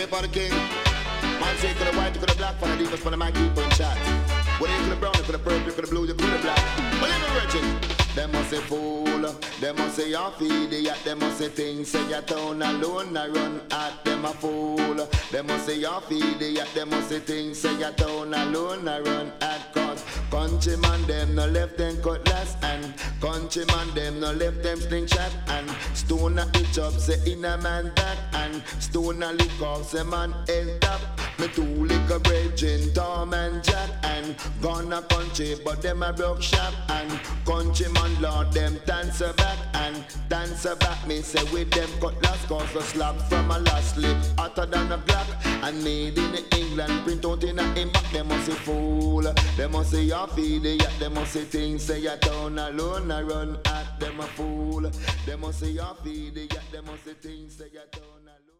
play for the king. Man say you could have white, you could have black, for the deepest, for the man keep on chat. Well, you could have brown, you could have purple, you could have blue, you could have black. Well, even Richard. Them must say fool, them must say you're idiot, them must say things, say your town alone, I run at them a fool. Them must say you're idiot, them must say things, say your town alone, I run at cause. Countryman them no left them cutlass and countryman them no left them slingshot and stone at the chop say in a man back and stone a lick off say man end up. Me two liquor bridging Tom and Jack and gonna country but them a broke shop and countryman lord them dance back and dance back. Me say with them cutlass cause a slap from a last slip hotter than a Glock and made in England print out in a impact. Them must say fool, them must say you're idiot, them must say things say your town alone I run at them a fool. Them must say you're idiot, them must say things say your town alone.